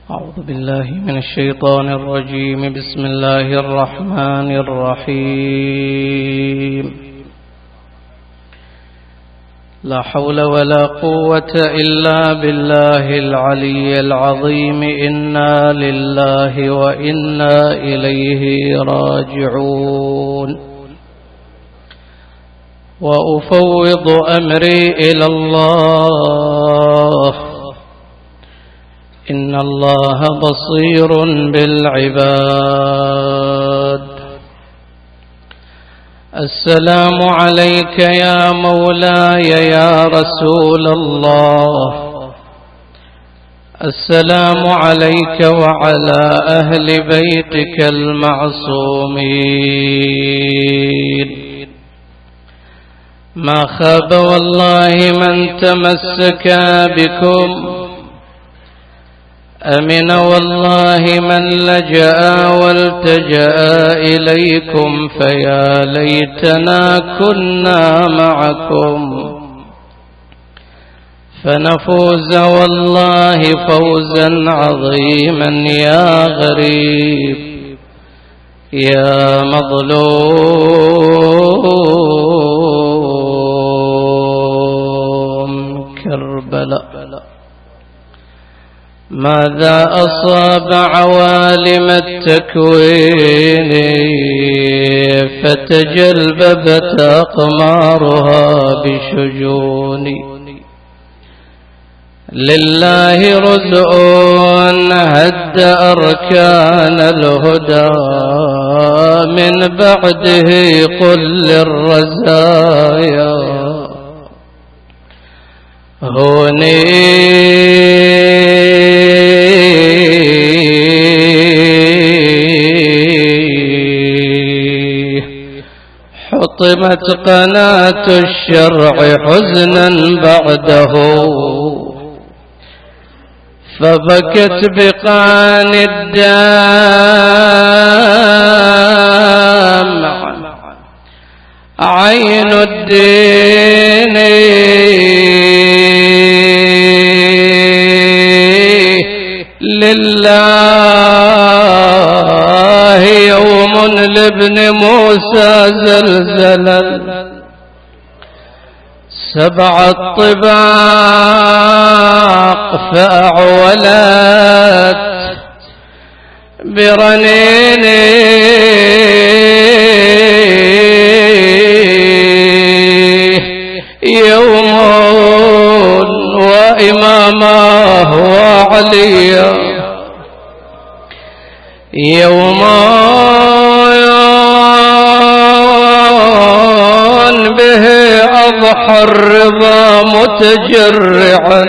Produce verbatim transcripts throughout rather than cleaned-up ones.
أعوذ بالله من الشيطان الرجيم. بسم الله الرحمن الرحيم. لا حول ولا قوة إلا بالله العلي العظيم. إنا لله وإنا إليه راجعون. وأفوض أمري إلى الله إن الله بصير بالعباد. السلام عليك يا مولاي يا رسول الله. السلام عليك وعلى أهل بيتك المعصومين. ما خاب والله من تمسك بكم، أمن والله من لجأ والتجأ إليكم. فيا ليتنا كنا معكم فنفوز والله فوزا عظيما. يا غريب يا مظلوم كربلاء، ماذا أصاب عوالم التكوين فتجلببت أقمارها بشجون. لله رزء هد أركان الهدى، من بعده قل للرزايا هوني. حطمت قناة الشرع حزنا بعده، فبكت بقان الدمع عين الدين. لله يوم لابن موسى زلزلا، سبع الطباق فأعولت برنينه. يوم وإمامه وعليا، يوم به أضحى الرضا متجرعا،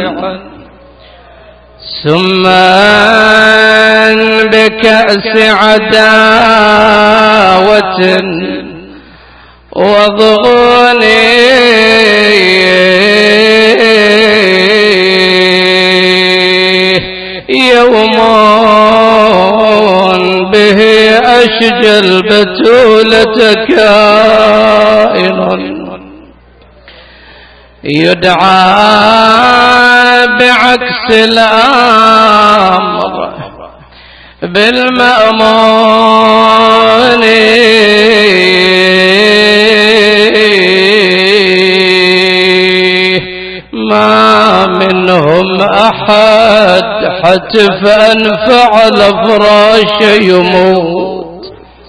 ثم بكأس عداوة وضغوني. يوم به أشجى البتولة كائن، يدعى بعكس الأمر بالمأمون. ما منهم أحد حتفا فعل فراش يموت،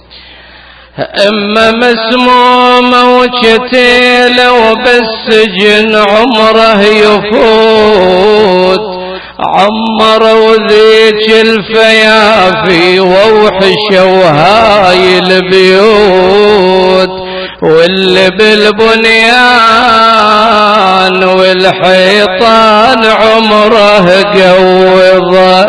إما مسمومة وشتي لو بالسجن عمره يفوت. عمر وذيك الفيافي ووحشوا هاي البيوت، واللي بالبنيان والحيطان عمره قوضه.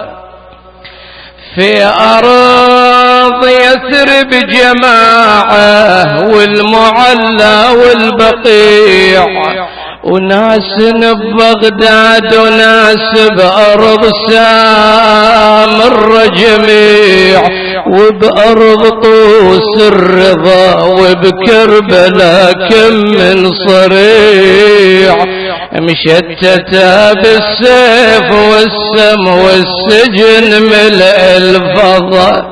في أرض يثرب جماعة والمعلى والبقيع، وناس ببغداد وناس بأرض سامر جميع. وبأرض طوس الرضا وبكربلاء كم من صريع مشتتا بالسيف والسم والسجن ملء الفضا،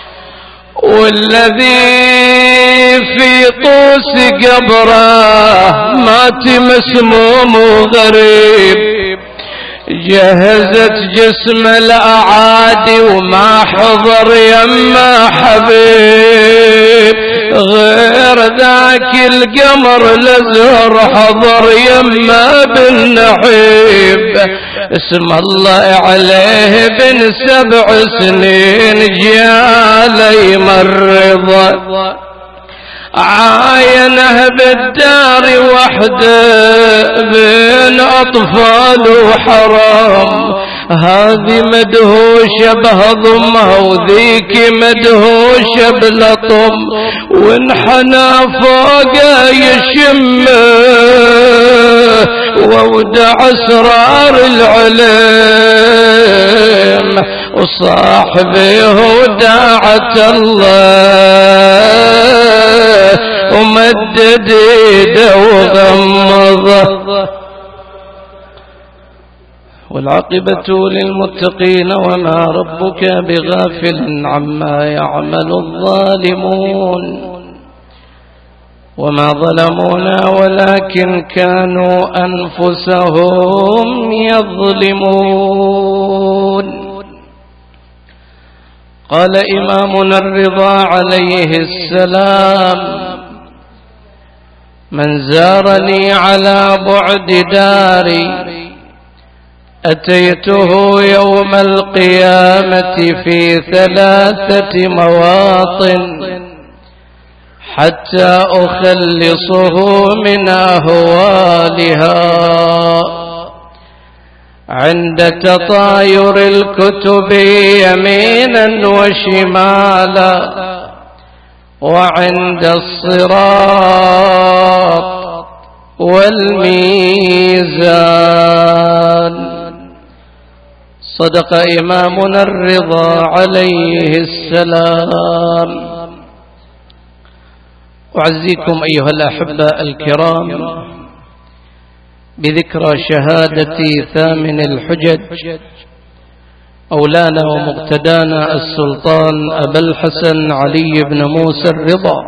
والذي في طوس قبره مات مسموم وغريب، جهزت جسم الأعادي وما حضر يما حبيب، غير ذاك القمر الأزهر حضر يما بالنحيب، اسم الله عليه بن سبع سنين جالي مرضى، عاينه بالدار وحده بين أطفال وحرام، هذه مدهوشة بهضمها وذيك مدهوشة بلطم، وانحنى فوقه يشمه وودع أسرار العلم، وصاحبه وداعة الله ومدد يده وغمضه، والعاقبة للمتقين وما ربك بغافل عما يعمل الظالمون، وما ظلمونا ولكن كانوا أنفسهم يظلمون. قال إمامنا الرضا عليه السلام: من زارني على بعد داري أتيته يوم القيامة في ثلاثة مواطن حتى أخلصه من أهوالها، عند تطاير الكتب يمينا وشمالا، وعند الصراط والميزان. صدق إمامنا الرضا عليه السلام. أعزيكم أيها الأحبة الكرام بذكرى شهادة ثامن الحجج مولانا ومقتدانا السلطان أبا الحسن علي بن موسى الرضا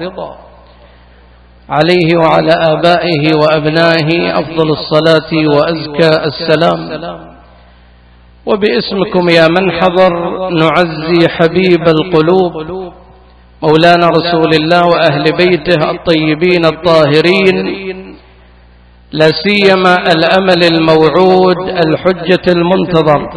عليه وعلى آبائه وأبنائه أفضل الصلاة وأزكى السلام. وباسمكم يا من حضر نعزي حبيب القلوب مولانا رسول الله وأهل بيته الطيبين الطاهرين، لا سيما الأمل الموعود الحجة المنتظر،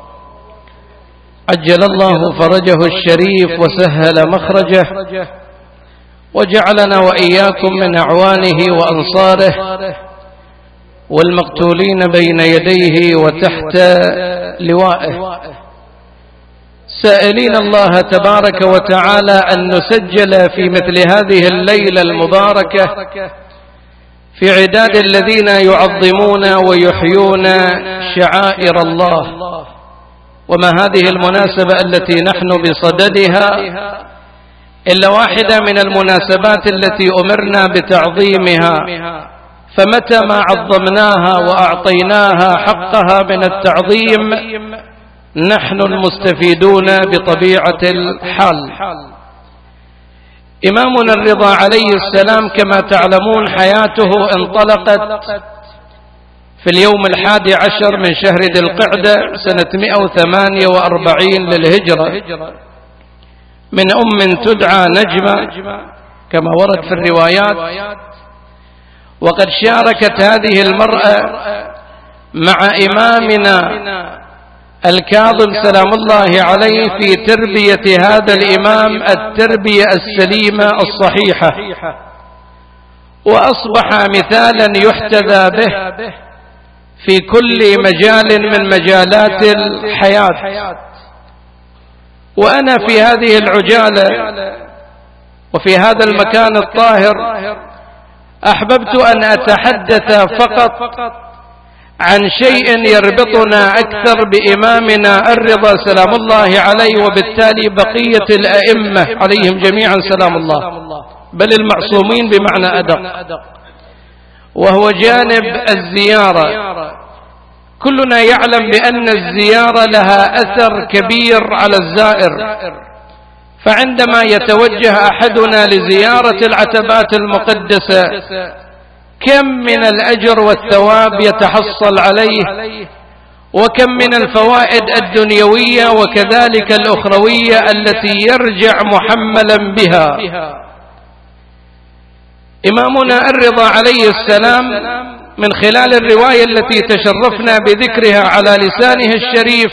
عجل الله فرجه الشريف وسهل مخرجه، وجعلنا وإياكم من أعوانه وأنصاره والمقتولين بين يديه وتحت لوائه، سائلين الله تبارك وتعالى أن نسجل في مثل هذه الليلة المباركة في عداد الذين يعظمون ويحيون شعائر الله. وما هذه المناسبة التي نحن بصددها إلا واحدة من المناسبات التي أمرنا بتعظيمها، فمتى ما عظمناها وأعطيناها حقها من التعظيم نحن المستفيدون بطبيعة الحال. إمامنا الرضا عليه السلام كما تعلمون حياته انطلقت في اليوم الحادي عشر من شهر ذي القعدة سنة مئة وثمانية وأربعين للهجرة من أم تدعى نجمة كما ورد في الروايات، وقد شاركت هذه المرأة مع إمامنا الكاظم سلام الله عليه في تربية هذا الإمام التربية السليمة الصحيحة، وأصبح مثالا يحتذى به في كل مجال من مجالات الحياة. وأنا في هذه العجالة وفي هذا المكان الطاهر أحببت أن أتحدث فقط عن شيء يربطنا أكثر بإمامنا الرضا سلام الله عليه، وبالتالي بقية الأئمة عليهم جميعا سلام الله، بل المعصومين بمعنى أدق، وهو جانب الزيارة. كلنا يعلم بأن الزيارة لها أثر كبير على الزائر، فعندما يتوجه أحدنا لزيارة العتبات المقدسة كم من الأجر والثواب يتحصل عليه، وكم من الفوائد الدنيوية وكذلك الأخروية التي يرجع محملا بها. إمامنا الرضا عليه السلام من خلال الرواية التي تشرفنا بذكرها على لسانه الشريف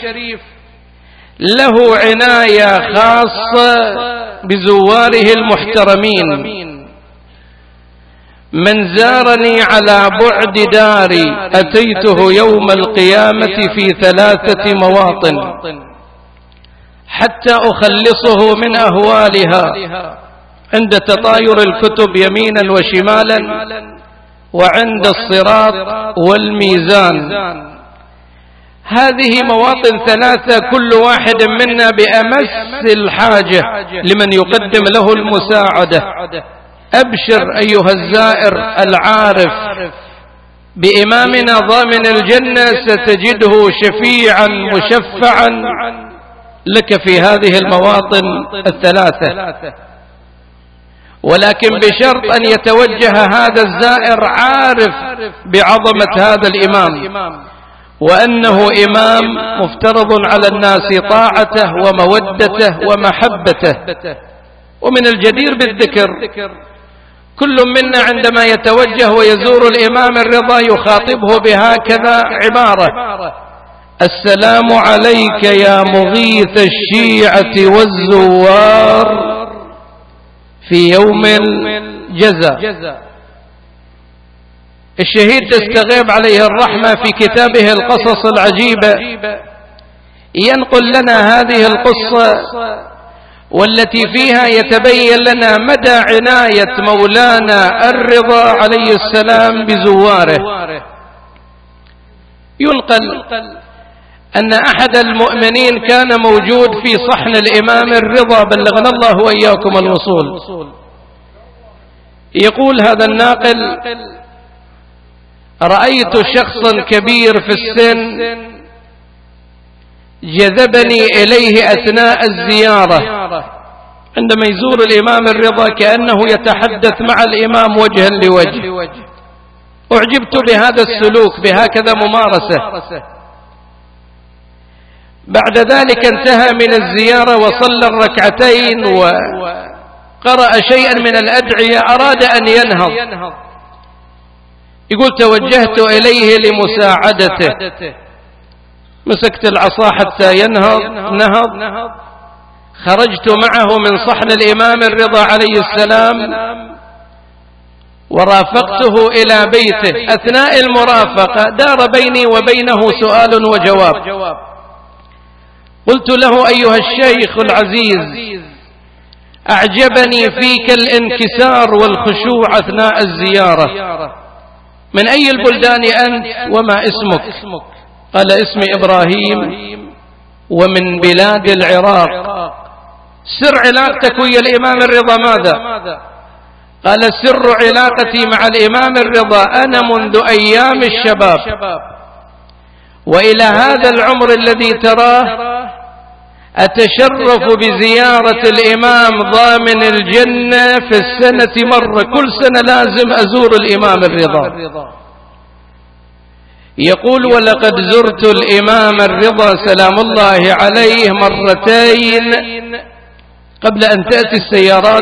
له عناية خاصة بزواره المحترمين. من زارني على بعد داري أتيته يوم القيامة في ثلاثة مواطن حتى أخلصه من أهوالها عند تطاير الكتب يمينا وشمالا، وعند الصراط والميزان. هذه مواطن ثلاثة كل واحد منا بأمس الحاجة لمن يقدم له المساعدة. أبشر أيها الزائر العارف بإمامنا ضامن الجنة، ستجده شفيعا مشفعا لك في هذه المواطن الثلاثة، ولكن بشرط أن يتوجه هذا الزائر عارف بعظمة هذا الإمام، وأنه إمام مفترض على الناس طاعته ومودته ومحبته. ومن الجدير بالذكر كل منا عندما يتوجه ويزور الإمام الرضا يخاطبه بهكذا عبارة: السلام عليك يا مغيث الشيعة والزوار في يوم الجزاء. الشهيد تستغيب عليه الرحمة في كتابه القصص العجيبة ينقل لنا هذه القصة، والتي فيها يتبين لنا مدى عناية مولانا الرضا عليه السلام بزواره. ينقل أن أحد المؤمنين كان موجود في صحن الإمام الرضا، بلغنا الله وإياكم الوصول. يقول هذا الناقل: رأيت شخصا كبير في السن جذبني إليه أثناء الزيارة. عندما يزور الإمام الرضا كأنه يتحدث مع الإمام وجها لوجه. أعجبت بهذا السلوك، بهكذا ممارسة. بعد ذلك انتهى من الزيارة وصلى الركعتين وقرأ شيئا من الأدعية، أراد أن ينهض. يقول: توجهت إليه لمساعدته، مسكت العصا حتى ينهض، نهض. خرجت معه من صحن الإمام الرضا عليه السلام ورافقته إلى بيته. أثناء المرافقة دار بيني وبينه سؤال وجواب. قلت له: أيها الشيخ العزيز، أعجبني فيك الانكسار والخشوع أثناء الزيارة. من أي البلدان أنت وما اسمك؟ قال: اسمي إبراهيم ومن بلاد العراق. سر علاقتك ويا الإمام الرضا ماذا؟ قال: سر علاقتي مع الإمام الرضا أنا منذ أيام الشباب وإلى هذا العمر الذي تراه أتشرف بزيارة الإمام ضامن الجنة في السنة مرة، كل سنة لازم أزور الإمام الرضا. يقول: ولقد زرت الإمام الرضا سلام الله عليه مرتين قبل أن تأتي السيارات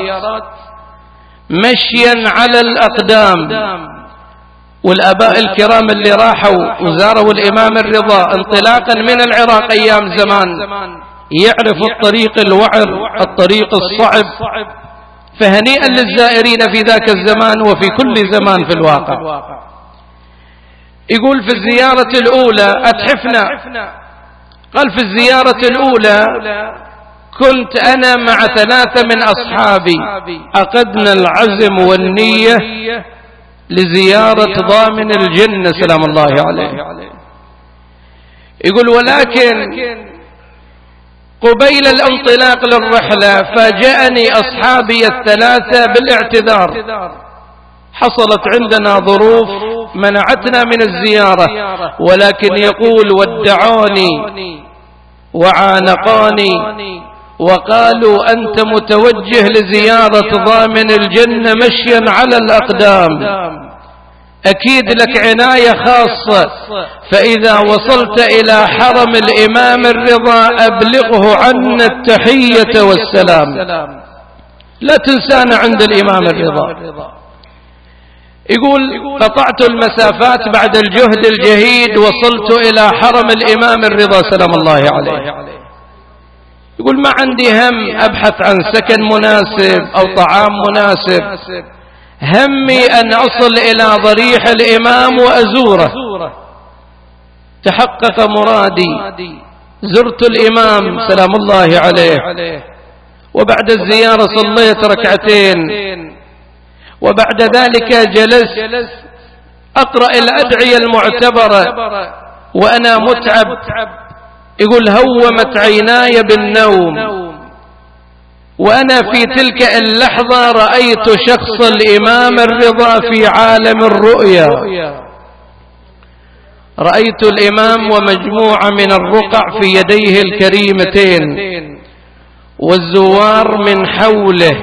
مشيا على الأقدام. والآباء الكرام اللي راحوا وزاروا الإمام الرضا انطلاقا من العراق أيام زمان يعرف الطريق الوعر، الطريق الصعب، فهنيئا للزائرين في ذاك الزمان وفي كل زمان في الواقع. يقول: في الزيارة الأولى أتحفنا. قال: في الزيارة الأولى كنت أنا مع ثلاثة من أصحابي عقدنا العزم والنية لزيارة ضامن الجنة سلام الله عليه. يقول ولكن قبيل الانطلاق للرحلة فاجأني أصحابي الثلاثة بالاعتذار، حصلت عندنا ظروف منعتنا من الزيارة، ولكن يقول ودعوني وعانقاني وقالوا أنت متوجه لزيارة ضامن الجنة مشيا على الأقدام، أكيد لك عناية خاصة، فإذا وصلت إلى حرم الإمام الرضا أبلغه عنا التحية والسلام، لا تنسانا عند الإمام الرضا. يقول قطعت المسافات بعد الجهد الجهيد، وصلت إلى حرم الإمام الرضا سلام الله عليه. يقول ما عندي هم أبحث عن سكن مناسب أو طعام مناسب، همي أن أصل إلى ضريح الإمام وأزوره. تحقق مرادي، زرت الإمام سلام الله عليه، وبعد الزيارة صليت ركعتين، وبعد ذلك جلست أقرأ الأدعية المعتبرة وأنا متعب. يقول هومت عيناي بالنوم، وأنا في تلك اللحظة رأيت شخص الإمام الرضا في عالم الرؤيا. رأيت الإمام ومجموعة من الرقع في يديه الكريمتين، والزوار من حوله.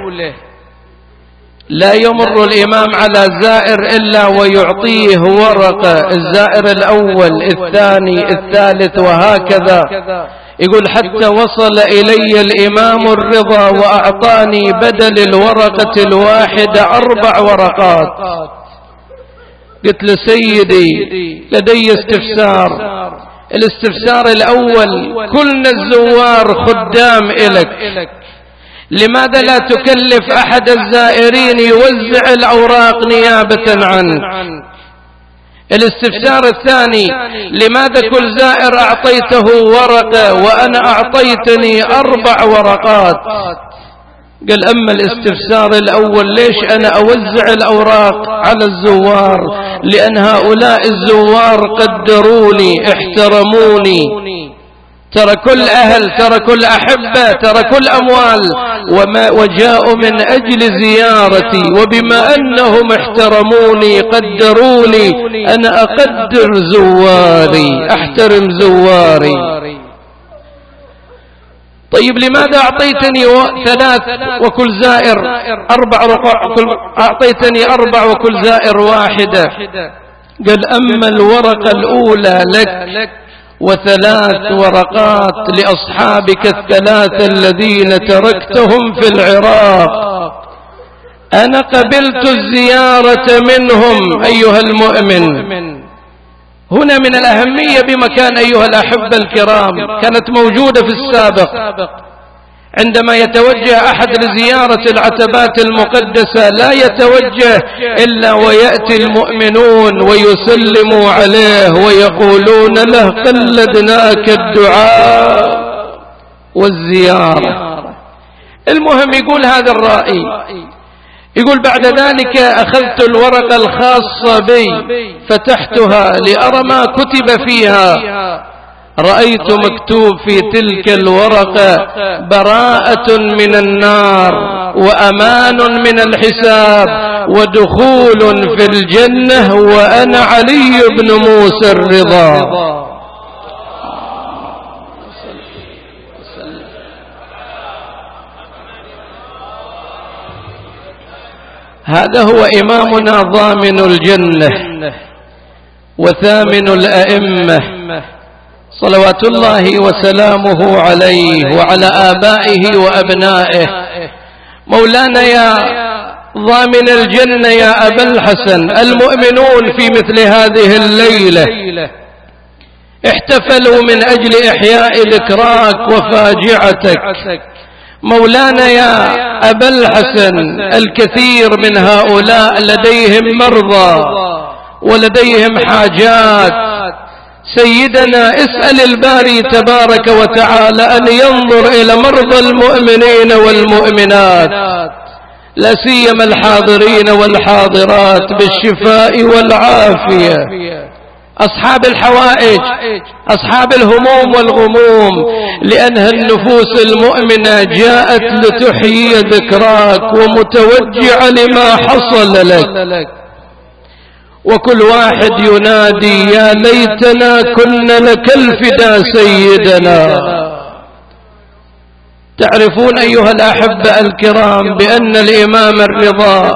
لا يمر الإمام على زائر إلا ويعطيه ورقة، الزائر الأول الثاني الثالث وهكذا. يقول حتى وصل إلي الإمام الرضا وأعطاني بدل الورقة الواحدة أربع ورقات. قلت له سيدي لدي استفسار. الاستفسار الأول، كلنا الزوار خدام إلك، لماذا لا تكلف أحد الزائرين يوزع الأوراق نيابة عنك؟ الاستفسار الثاني، لماذا كل زائر أعطيته ورقة وأنا أعطيتني أربع ورقات؟ قال أما الاستفسار الأول، ليش أنا أوزع الأوراق على الزوار؟ لأن هؤلاء الزوار قدروني احترموني، ترى كل أهل، ترى كل أحبة، ترى كل أموال، وما وجاءوا من أجل زيارتي، وبما أنهم احترموني قدروني، أنا أقدر زواري، أحترم زواري. طيب لماذا أعطيتني ثلاث وكل زائر أربع رقع، أعطيتني أربع وكل زائر واحدة؟ قال أما الورقة الأولى لك، وثلاث ورقات لأصحابك الثلاثة الذين تركتهم في العراق، أنا قبلت الزيارة منهم أيها المؤمن. هنا من الأهمية بمكان أيها الأحبة الكرام، كانت موجودة في السابق. عندما يتوجه أحد لزيارة العتبات المقدسة لا يتوجه إلا ويأتي المؤمنون ويسلموا عليه ويقولون له قلدناك الدعاء والزيارة. المهم يقول هذا الرأي، يقول بعد ذلك أخذت الورقة الخاصة بي فتحتها لأرى ما كتب فيها. رأيت مكتوب في تلك الورقة براءة من النار وأمان من الحساب ودخول في الجنة، وأنا علي بن موسى الرضا. هذا هو إمامنا ضامن الجنة وثامن الأئمة صلوات الله وسلامه عليه وعلى آبائه وأبنائه. مولانا يا ضامن الجنة يا أبا الحسن، المؤمنون في مثل هذه الليلة احتفلوا من أجل إحياء ذكراك وفاجعتك. مولانا يا أبا الحسن، الكثير من هؤلاء لديهم مرضى ولديهم حاجات. سيدنا اسأل الباري تبارك وتعالى أن ينظر إلى مرضى المؤمنين والمؤمنات، لا سيما الحاضرين والحاضرات، بالشفاء والعافية. أصحاب الحوائج، أصحاب الهموم والغموم، لأنها النفوس المؤمنة جاءت لتحيي ذكراك ومتوجعة لما حصل لك. وكل واحد ينادي يا ليتنا كنا لك الفدا سيدنا. تعرفون أيها الأحبة الكرام بأن الإمام الرضا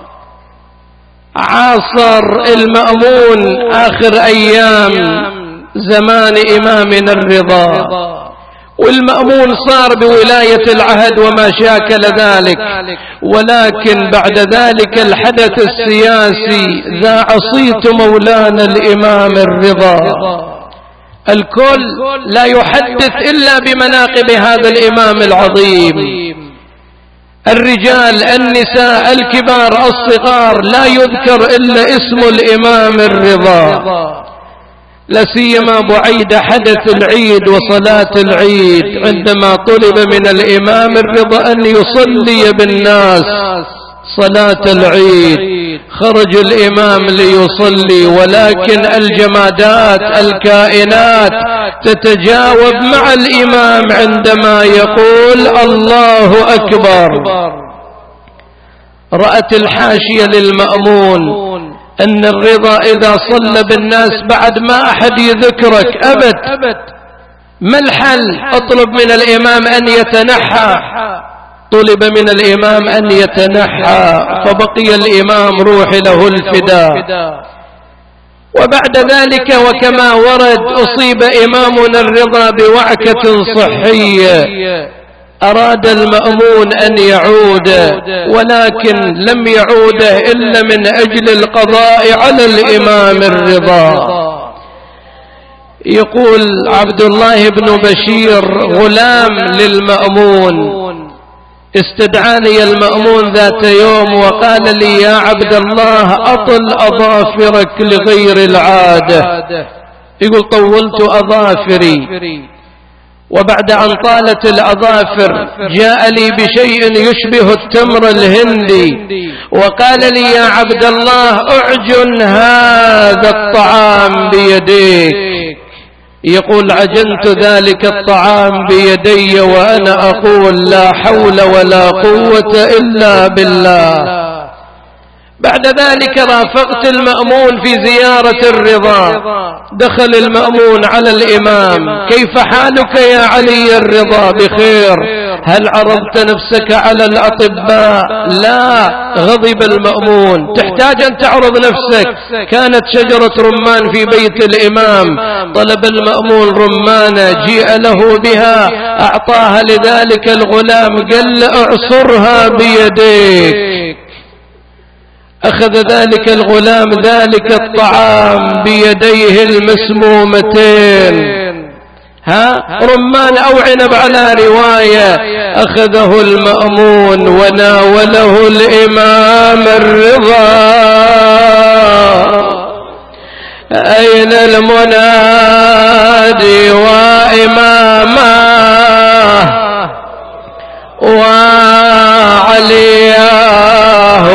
عاصر المأمون آخر أيام زمان إمامنا الرضا، والمأمون صار بولاية العهد وما شاكل ذلك، ولكن بعد ذلك الحدث السياسي ذاع صيت مولانا الإمام الرضا. الكل لا يحدث إلا بمناقب هذا الإمام العظيم، الرجال النساء الكبار الصغار، لا يذكر إلا اسم الإمام الرضا. لا سيما بعيد حدث العيد وصلاة العيد، عندما طلب من الإمام الرضا أن يصلي بالناس صلاة العيد، خرج الإمام ليصلي، ولكن الجمادات الكائنات تتجاوب مع الإمام عندما يقول الله أكبر. رأت الحاشية للمأمون أن الرضا إذا صلى بالناس بعد ما أحد يذكرك أبد، ما الحل؟ اطلب من الإمام أن يتنحى. طلب من الإمام أن يتنحى، فبقي الإمام روح له الفداء. وبعد ذلك وكما ورد أصيب إمامنا الرضا بوعكة صحية، أراد المأمون أن يعود، ولكن لم يعود إلا من أجل القضاء على الإمام الرضا. يقول عبد الله بن بشير غلام للمأمون: استدعاني المأمون ذات يوم وقال لي يا عبد الله أطل أظافرك لغير العادة. يقول طولت أظافري، وبعد أن طالت الأظافر جاء لي بشيء يشبه التمر الهندي وقال لي يا عبد الله أعجن هذا الطعام بيديك. يقول عجنت ذلك الطعام بيدي وأنا أقول لا حول ولا قوة إلا بالله. بعد ذلك رافقت المأمون في زيارة الرضا، دخل المأمون على الإمام: كيف حالك يا علي الرضا؟ بخير. هل عرضت نفسك على الأطباء؟ لا. غضب المأمون: تحتاج أن تعرض نفسك. كانت شجرة رمان في بيت الإمام، طلب المأمون رمانة، جيء له بها، أعطاها لذلك الغلام، قال اعصرها بيديك. أخذ ذلك الغلام ذلك الطعام بيديه المسمومتين، ها رمان أو عنب على رواية، أخذه المأمون وناوله الإمام الرضا. أين المنادي وإمامه وعلياه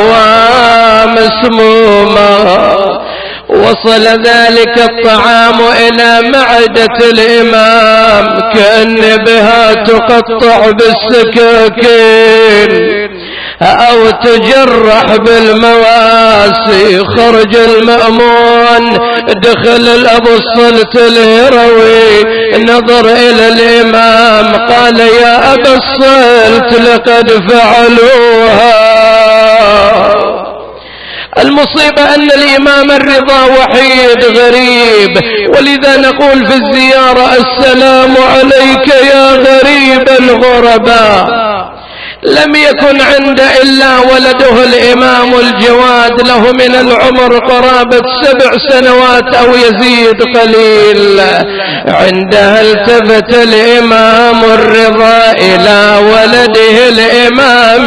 مسموما؟ وصل ذلك الطعام إلى معدة الإمام كأن بها تقطع بالسكاكين أو تجرح بالمواسي. خرج المأمون، دخل الأبو الصلت الهروي، نظر إلى الإمام قال يا أبا الصلت لقد فعلوها. المصيبة أن الإمام الرضا وحيد غريب، ولذا نقول في الزيارة السلام عليك يا غريب الغرباء. لم يكن عنده إلا ولده الإمام الجواد، له من العمر قرابة سبع سنوات أو يزيد قليل. عندها التفت الإمام الرضا إلى ولده الإمام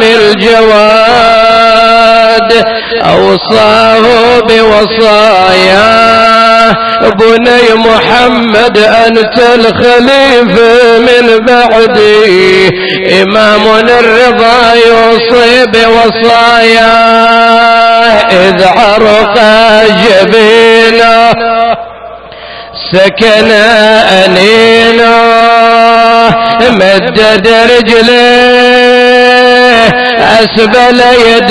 الجواد، أوصاه بوصاياه: بني محمد أنت الخليفة من بعدي. إمامنا الرضا يوصي بوصاياه إذ عرق جبينه سكن أنينه مدد رجليه أسبل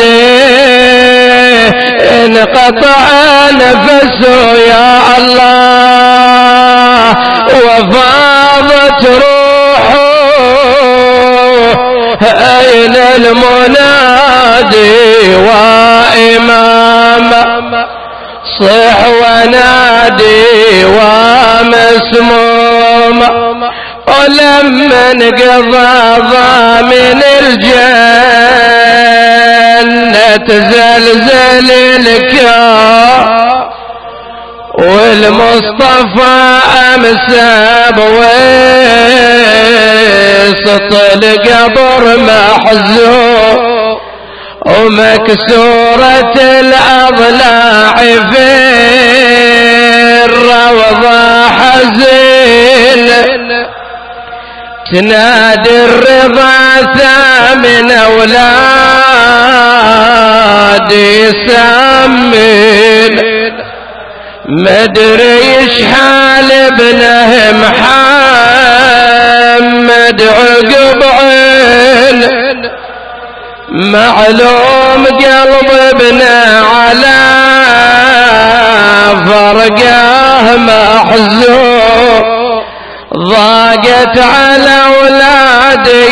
يديه انقطع نفسه يا الله وفاضت روحه أين المنادي وإمام صح ونادي ومسموم ولما انقضى ضامن الجنة زلزل الكون والمصطفى أمسى بوسط القبر محزون ومكسورة الأضلاع في الروضة حزين تنادي الرضا ثامن أولادي سمين مدري يشحال ابنه محمد عقب عين معلوم قلب ابنه على فرقه محزون ضاقت على اولادي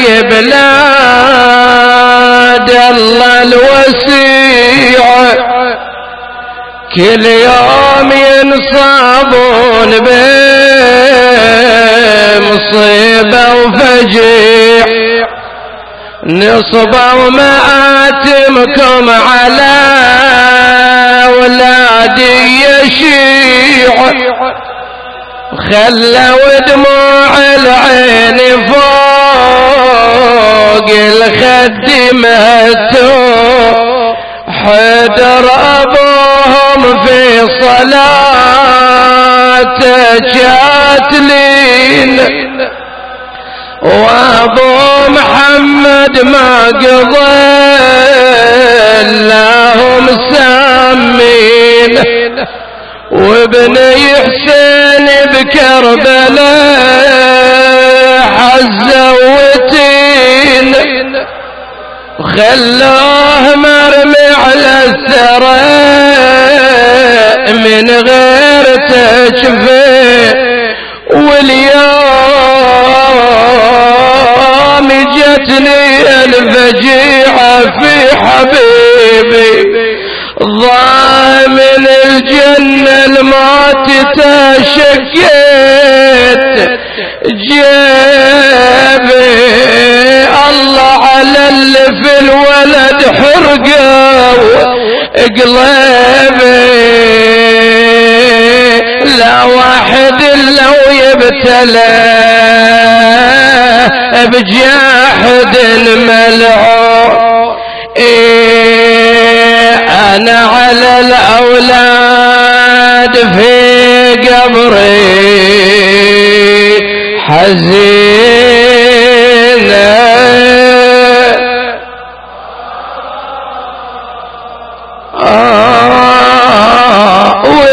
بلاد الله الوسيع كل يوم ينصابون بمصيبة وفجيع نصبوا مآتمكم على ولادي يشيع خلوا دموع العين فوق الخد مهتو حدر أبوهم في صلاة شاتلين وابو محمد ما قضى اللهم سامين وابن حسين بكربلاء حزوتين خلوه مرمي على الثرى من غير تشفيه واليوم جتني الفجيعة في حبيبي ضامن الجنة الموت تشكيت جيبي الله على اللي في الولد حرقه قلبي لا واحد لو يبتلى بجاحد ملعون إيه أنا على الأولاد في قبري حزينة آه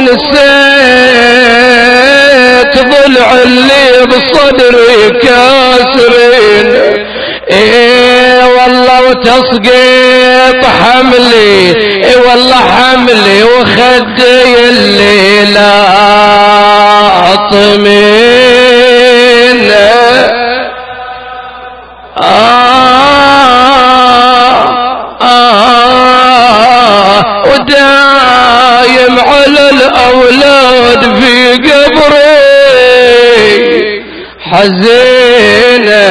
ونسيت ضلع اللي بصدري كاسرين ايه والله وتسقيط حملي ايه والله حملي وخدي اللي لا اطمين آه آه ودايم على الاولاد في قبري حزينة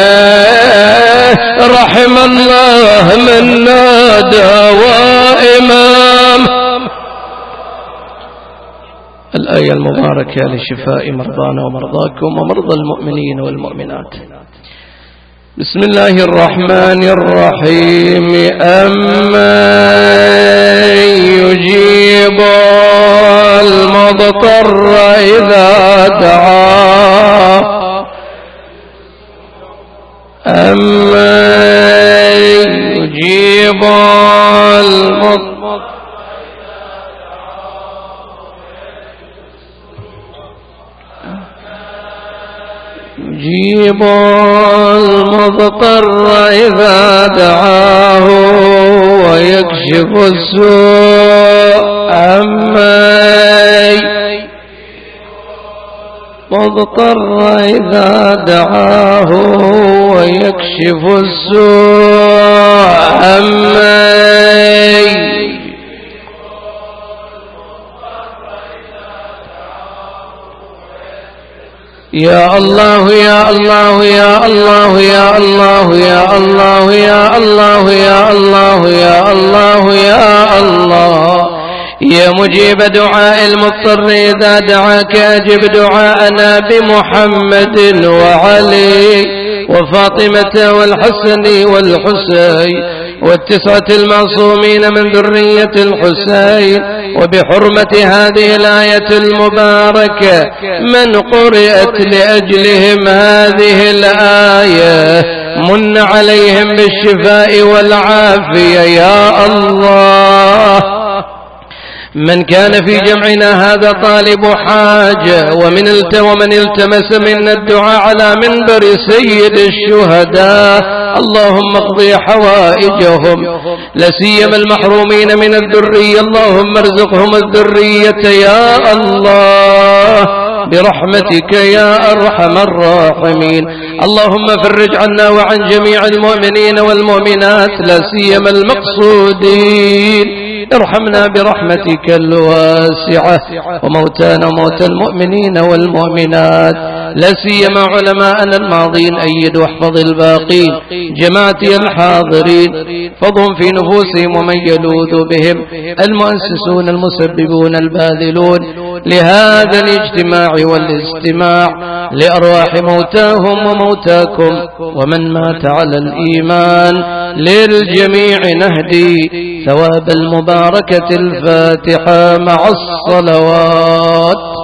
رحم الله من نادى وإمام. الآية المباركة لشفاء مرضانا ومرضاكم ومرضى المؤمنين والمؤمنات. بسم الله الرحمن الرحيم. أمن يجيب المضطر إذا دعاه أمن يجيب المضطر يجيب المضطر إذا دعاه ويكشف السوء عمن مضطر إذا دعاه ويكشف السوء عمن يا الله يا الله يا الله يا الله يا الله يا الله يا الله يا الله يا الله يا مجيب دعاء المضطر إذا دعاك أجب دعاءنا بمحمد وعلي وفاطمة والحسن والحسين والتسعة المعصومين من ذرية الحسين وبحرمة هذه الآية المباركة من قرأت لأجلهم هذه الآية من عليهم بالشفاء والعافية يا الله. من كان في جمعنا هذا طالب حاجة ومن ومن التمس منا الدعاء على منبر سيد الشهداء اللهم اقضي حوائجهم لا سيما المحرومين من الذرية اللهم ارزقهم الذرية يا الله برحمتك يا أرحم الراحمين. اللهم فرج عنا وعن جميع المؤمنين والمؤمنات لا سيما المقصودين ارحمنا برحمتك الواسعة وموتانا وموتى المؤمنين والمؤمنات لا سيما علماءنا الماضين أيد واحفظ الباقين جماعتي الحاضرين فضهم في نفوسهم ومن يلوذ بهم المؤسسون المسببون الباذلون لهذا الاجتماع والاستماع لأرواح موتاهم وموتاكم ومن مات على الإيمان للجميع نهدي ثواب المباركة الفاتحة مع الصلوات.